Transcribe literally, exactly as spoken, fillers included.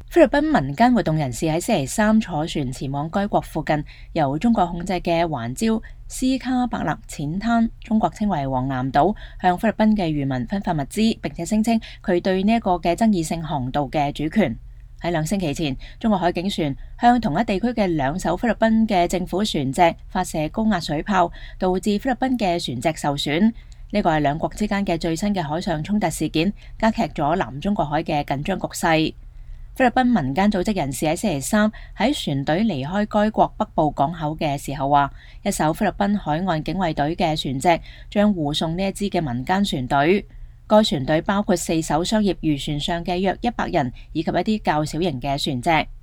菲律賓民間活動人士喺星期三坐船前往該國附近由中國控制嘅環礁斯卡伯勒淺灘，中國稱為黃岩島，向菲律賓嘅漁民分發物資，並且聲稱佢對呢一個嘅爭議性航道嘅主權。喺兩星期前，中國海警船向同一地區嘅兩艘菲律賓嘅政府船隻發射高壓水炮，導致菲律賓嘅船隻受損。呢個係兩國之間嘅最新嘅海上衝突事件，加劇咗南中國海嘅緊張局勢。菲律賓民間組織人士喺星期三喺船隊離開該國北部港口嘅時候話，一艘菲律賓海岸警衛隊嘅船隻將護送呢一支嘅民間船隊。該船隊包括四艘商業漁船上嘅約一百人，以及一啲較小型嘅船隻。